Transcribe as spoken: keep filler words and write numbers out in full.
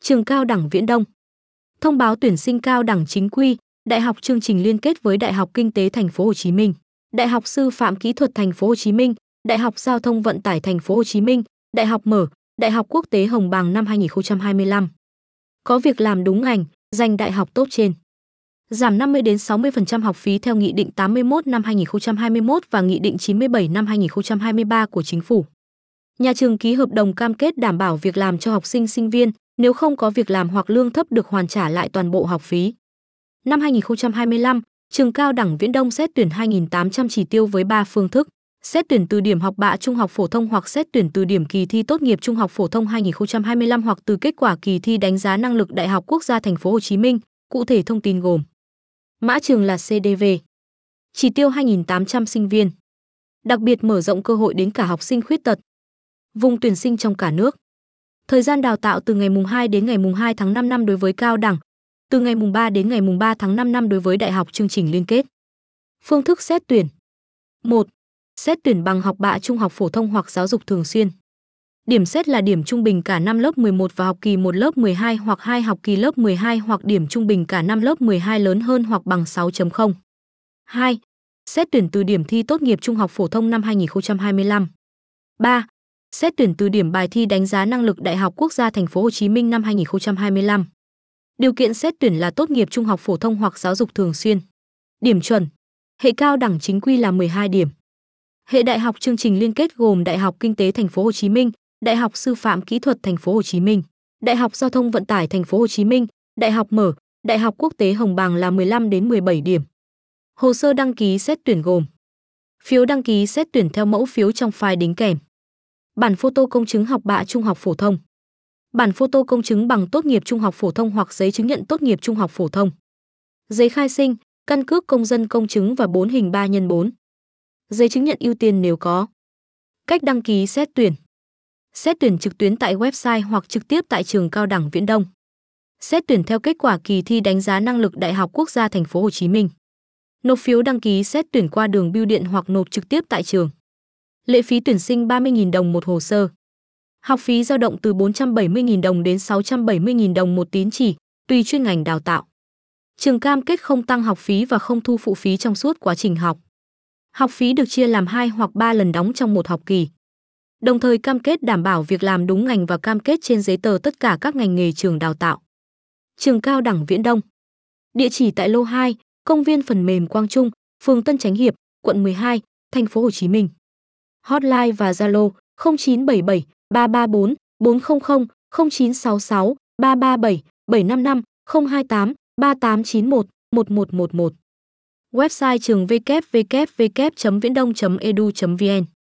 Trường Cao đẳng Viễn Đông. Thông báo tuyển sinh cao đẳng chính quy, Đại học chương trình liên kết với Đại học Kinh tế Thành phố Hồ Chí Minh, Đại học Sư phạm Kỹ thuật Thành phố Hồ Chí Minh, Đại học Giao thông Vận tải Thành phố Hồ Chí Minh, Đại học Mở, Đại học Quốc tế Hồng Bàng năm hai nghìn không trăm hai mươi lăm. Có việc làm đúng ngành, giành đại học tốt trên. Giảm năm mươi đến sáu mươi phần trăm học phí theo Nghị định tám mươi mốt năm hai nghìn không trăm hai mươi mốt và Nghị định chín mươi bảy năm hai nghìn không trăm hai mươi ba của Chính phủ. Nhà trường ký hợp đồng cam kết đảm bảo việc làm cho học sinh sinh viên, nếu không có việc làm hoặc lương thấp được hoàn trả lại toàn bộ học phí. Năm hai nghìn không trăm hai mươi lăm, Trường Cao đẳng Viễn Đông xét tuyển hai nghìn tám trăm chỉ tiêu với ba phương thức: xét tuyển từ điểm học bạ trung học phổ thông hoặc xét tuyển từ điểm kỳ thi tốt nghiệp trung học phổ thông hai nghìn không trăm hai mươi lăm hoặc từ kết quả kỳ thi đánh giá năng lực Đại học Quốc gia Thành phố Hồ Chí Minh. Cụ thể thông tin gồm: mã trường là xê đê vê, chỉ tiêu hai nghìn tám trăm sinh viên, đặc biệt mở rộng cơ hội đến cả học sinh khuyết tật. Vùng tuyển sinh trong cả nước. Thời gian đào tạo từ ngày mùng hai đến ngày mùng hai tháng năm năm đối với cao đẳng, từ ngày mùng ba đến ngày mùng ba tháng năm năm đối với đại học chương trình liên kết. Phương thức xét tuyển. một. Xét tuyển bằng học bạ trung học phổ thông hoặc giáo dục thường xuyên. Điểm xét là điểm trung bình cả năm lớp mười một và học kỳ một lớp mười hai hoặc hai học kỳ lớp mười hai hoặc điểm trung bình cả năm lớp mười hai lớn hơn hoặc bằng sáu chấm không. hai. Xét tuyển từ điểm thi tốt nghiệp trung học phổ thông năm hai nghìn không trăm hai mươi lăm. ba. Xét tuyển từ điểm bài thi đánh giá năng lực Đại học Quốc gia Thành phố Hồ Chí Minh năm hai nghìn không trăm hai mươi lăm. Điều kiện xét tuyển là tốt nghiệp trung học phổ thông hoặc giáo dục thường xuyên. Điểm chuẩn. Hệ cao đẳng chính quy là mười hai điểm. Hệ đại học chương trình liên kết gồm Đại học Kinh tế Thành phố Hồ Chí Minh, Đại học Sư phạm Kỹ thuật Thành phố Hồ Chí Minh, Đại học Giao thông Vận tải Thành phố Hồ Chí Minh, Đại học Mở, Đại học Quốc tế Hồng Bàng là mười lăm đến mười bảy điểm. Hồ sơ đăng ký xét tuyển gồm: phiếu đăng ký xét tuyển theo mẫu phiếu trong file đính kèm, bản photo công chứng học bạ trung học phổ thông, bản photo công chứng bằng tốt nghiệp trung học phổ thông hoặc giấy chứng nhận tốt nghiệp trung học phổ thông, giấy khai sinh, căn cước công dân công chứng và bốn hình ba nhân bốn, giấy chứng nhận ưu tiên nếu có. Cách đăng ký xét tuyển. Xét tuyển trực tuyến tại website hoặc trực tiếp tại Trường Cao đẳng Viễn Đông. Xét tuyển theo kết quả kỳ thi đánh giá năng lực Đại học Quốc gia Thành phố Hồ Chí Minh. Nộp phiếu đăng ký xét tuyển qua đường bưu điện hoặc nộp trực tiếp tại trường. Lệ phí tuyển sinh ba mươi nghìn đồng một hồ sơ. Học phí dao động từ bốn trăm bảy mươi nghìn đồng đến sáu trăm bảy mươi nghìn đồng một tín chỉ, tùy chuyên ngành đào tạo. Trường cam kết không tăng học phí và không thu phụ phí trong suốt quá trình học. Học phí được chia làm hai hoặc ba lần đóng trong một học kỳ. Đồng thời cam kết đảm bảo việc làm đúng ngành và cam kết trên giấy tờ tất cả các ngành nghề trường đào tạo. Trường Cao đẳng Viễn Đông. Địa chỉ tại lô hai, Công viên phần mềm Quang Trung, phường Tân Chánh Hiệp, quận mười hai, Thành phố Hồ Chí Minh. Hotline và Zalo không chín bảy bảy ba ba bốn bốn không không, không chín sáu sáu ba ba bảy bảy năm năm, không hai tám ba tám chín một một một một một. Website trường w w w chấm viễn đông chấm e d u chấm v n.